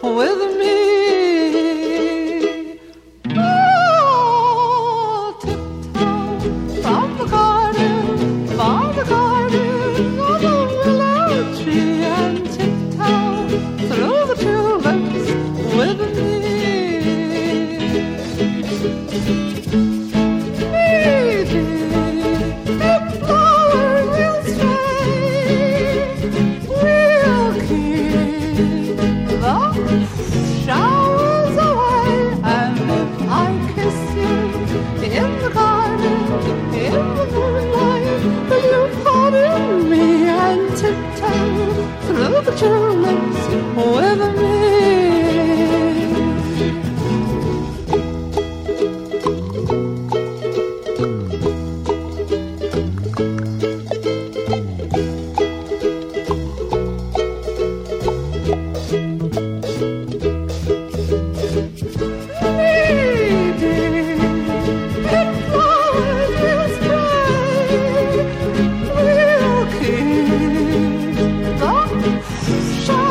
with me. Oh, tiptoe from the garden of the willow tree, and tiptoe through the tulips with me. Showers away, and if I kiss you in the garden, in the moonlight, will you pardon me and tiptoe through the tulips with me? Shine